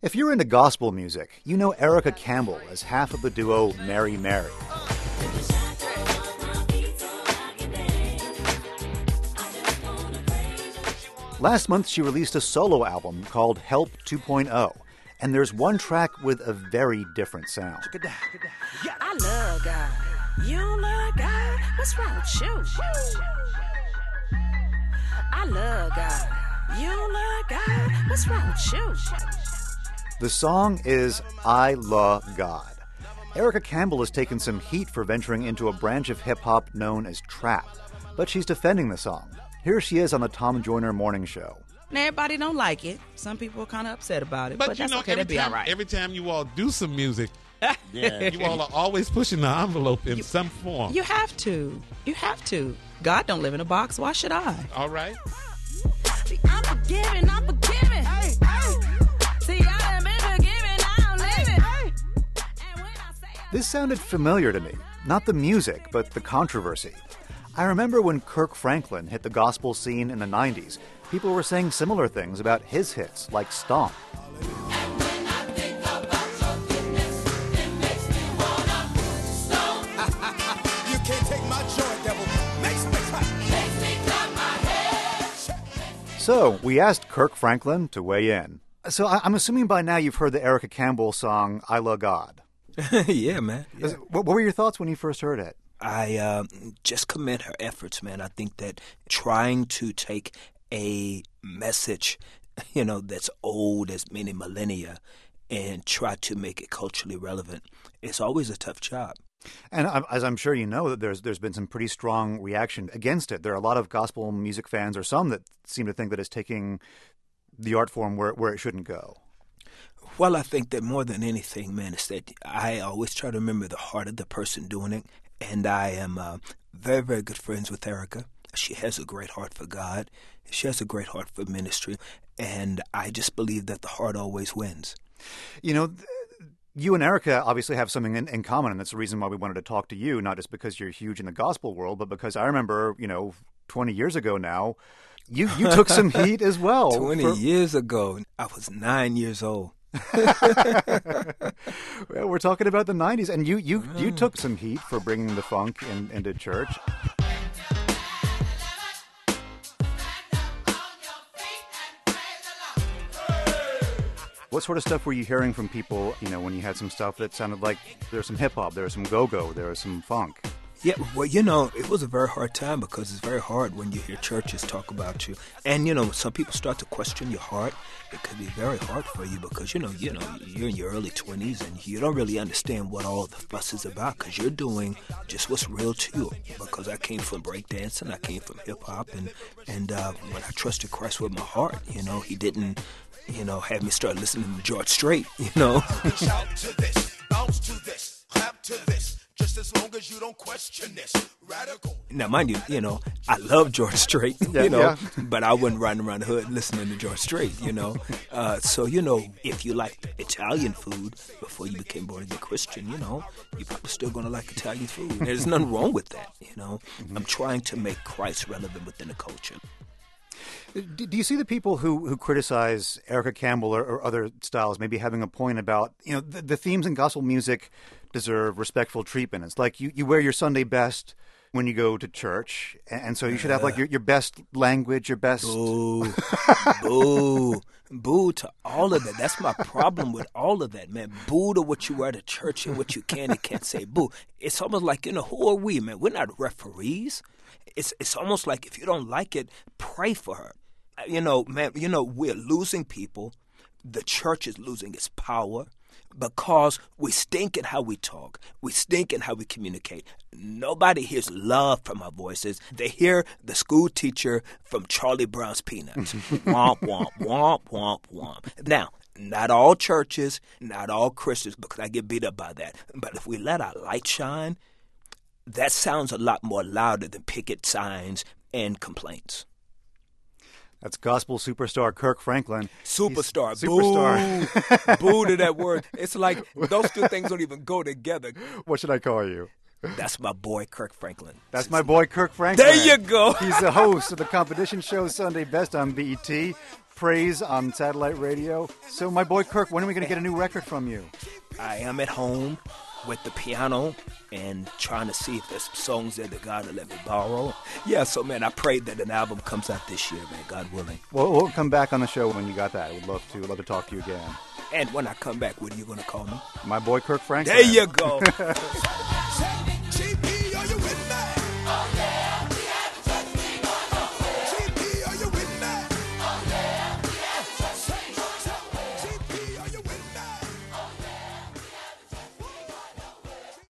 If you're into gospel music, you know Erica Campbell as half of the duo Mary Mary. Last month, she released a solo album called Help 2.0, and there's one track with a very different sound. I love God. You don't love God? What's wrong with you? I love God. You don't love God? What's wrong with you? The song is I Love God. Erica Campbell has taken some heat for venturing into a branch of hip-hop known as trap, but she's defending the song. Here she is on the Tom Joyner Morning Show. And everybody don't like it. Some people are kind of upset about it, but you that's know, okay. That'd be all right. Every time you all do some music, you all are always pushing the envelope in some form. You have to. You have to. God don't live in a box. Why should I? All right. See, I'm forgiving. Hey, hey. See, I done been forgiven, I don't live it. And when I say This sounded familiar to me. Not the music, but the controversy. I remember when Kirk Franklin hit the gospel scene in the 90s, people were saying similar things about his hits, like Stomp. So, we asked Kirk Franklin to weigh in. So, I'm assuming by now you've heard the Erica Campbell song, I Love God. Yeah, man. Yeah. What were your thoughts when you first heard it? I just commend her efforts, man. I think that trying to take a message, that's old as many millennia and try to make it culturally relevant, it's always a tough job. And as I'm sure you know, that there's been some pretty strong reaction against it. There are a lot of gospel music fans, or some that seem to think that it's taking the art form where it shouldn't go. Well, I think that more than anything, man, is that I always try to remember the heart of the person doing it. And I am very, very good friends with Erica. She has a great heart for God. She has a great heart for ministry. And I just believe that the heart always wins. You and Erica obviously have something in common, and that's the reason why we wanted to talk to you, not just because you're huge in the gospel world, but because I remember, 20 years ago now, you took some heat as well. 20 years ago, I was 9 years old. Well, we're talking about the 90s, and you took some heat for bringing the funk into church. What sort of stuff were you hearing from people, when you had some stuff that sounded like there was some hip-hop, there was some go-go, there was some funk? Yeah, well, it was a very hard time because it's very hard when you hear churches talk about you. And, some people start to question your heart. It could be very hard for you because, you're in your early 20s and you don't really understand what all the fuss is about because you're doing just what's real to you. Because I came from breakdancing, I came from hip-hop, and when I trusted Christ with my heart, he didn't, have me start listening to George Strait, Shout to this, bounce to this, clap to this. Just as long as you don't question this, radical. Now, mind you, I love George Strait, but I wasn't riding around the hood listening to George Strait, So, if you liked Italian food before you became born again Christian, you're probably still going to like Italian food. There's nothing wrong with that, Mm-hmm. I'm trying to make Christ relevant within the culture. Do you see the people who criticize Erica Campbell or other styles maybe having a point about, the themes in gospel music deserve respectful treatment? It's like you wear your Sunday best when you go to church, and so you should have like your best language, your best... Boo. Boo to all of that. That's my problem with all of that, man. Boo to what you wear to church and what you can and can't say. Boo. It's almost like, who are we, man? We're not referees. It's almost like if you don't like it, pray for her. Man, we're losing people. The church is losing its power because we stink at how we talk. We stink at how we communicate. Nobody hears love from our voices. They hear the school teacher from Charlie Brown's Peanuts. Womp, womp, womp, womp, womp. Now, not all churches, not all Christians, because I get beat up by that. But if we let our light shine, that sounds a lot more louder than picket signs and complaints. That's gospel superstar Kirk Franklin. Superstar. Superstar. Boo. Boo to that word. It's like those two things don't even go together. What should I call you? That's my boy, Kirk Franklin. That's my boy, Kirk Franklin. There you go. He's the host of the competition show Sunday Best on BET. praise on satellite radio. So, my boy Kirk, when are we going to get a new record from you? I am at home with the piano and trying to see if there's some songs there that God will let me borrow. Yeah, so, man, I pray that an album comes out this year, man, God willing. Well, we'll come back on the show when you got that. We'd love to talk to you again. And when I come back, what are you going to call me? My boy Kirk Franklin. There you go. Say